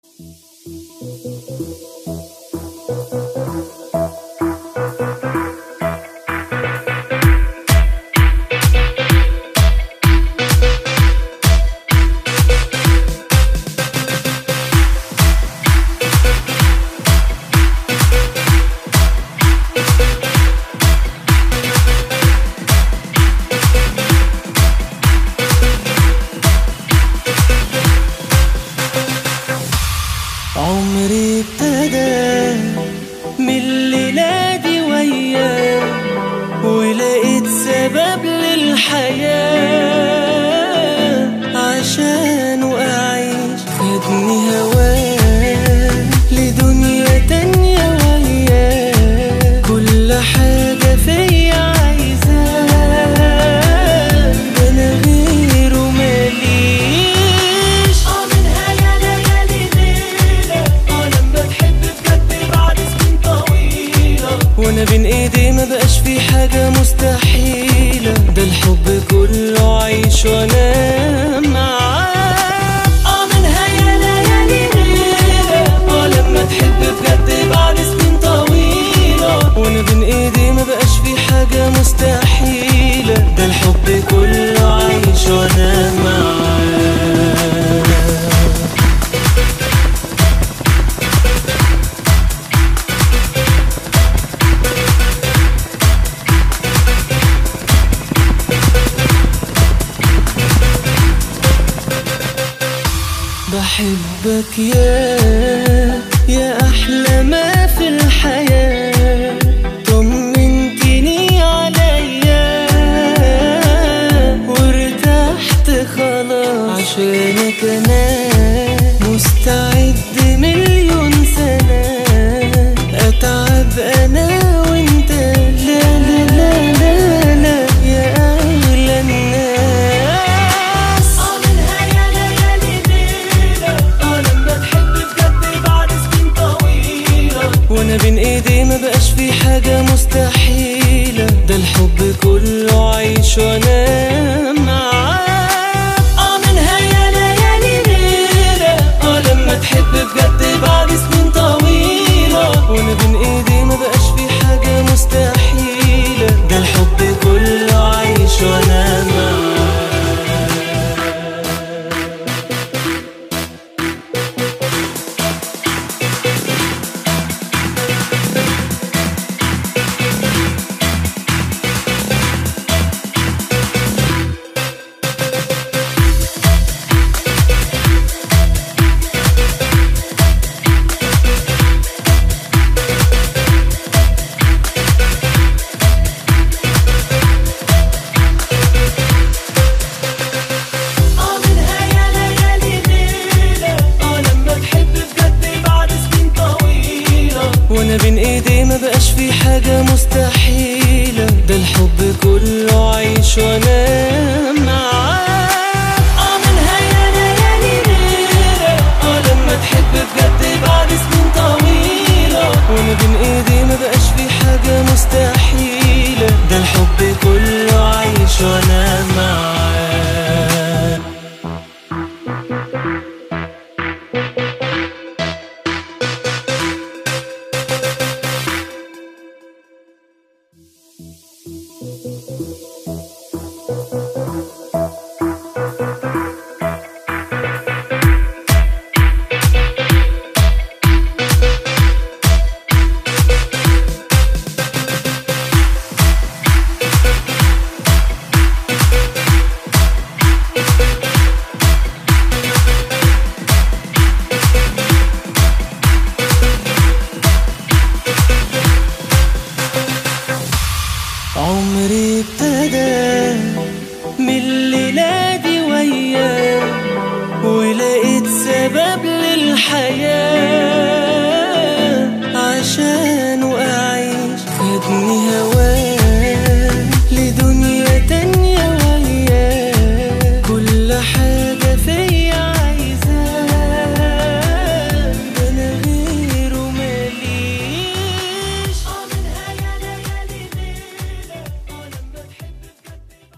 عمري ابتدى من الليلة دي وياه، ولقيت سبب للحياة عشانه أعيش. خدني هواه لدنيا تانية وياه، كل حاجة فيا عايزاه، ده أنا غيره ماليش. منها يا ليالي ليلة لما تحب بجد بعد سنين طويلة، وأنا بين إيدي مبقاش في حاجة مستحيلة، ده الحب كله عيش وأنا معاه. منها يا ليالي ليلة لما تحب بجد بعد سنين طويلة، وأنا بين إيدي مبقاش في حاجة مستحيلة، ده الحب كله عيش وأنا معاه. بحبك يا أحلى ما في الحياة، طمنتني عليا وارتحت خلاص، عشانك أنا مستعد مليون سنة أتعب أنا وانت. لا لا لا لا لا يا أغلى الناس. منها يا ليالي ليلة لما تحب بجد بعد سنين طويلة، وانا بين ايدي مبقاش في حاجة مستحيلة، ده الحب كله عيش وانا معاك. منها يا ليالي ليلة لما تحب بجد بعد سنين طويلة، وانا بين ايدي مبقاش في حاجة مستحيلة، ده الحب كله عيش وانا معاك. وانا بين ايدي مبقاش في حاجة مستحيلة، ده الحب كله عيش وانا معاك. منها يا ليالي ليلة لما تحب بجد بعد سنين طويلة، وانا بين ايدي مبقاش في حاجة مستحيلة، ده الحب كله عيش وانا معاك. عمري ابتدى من الليلة دي وياه، ولقيت سبب للحياة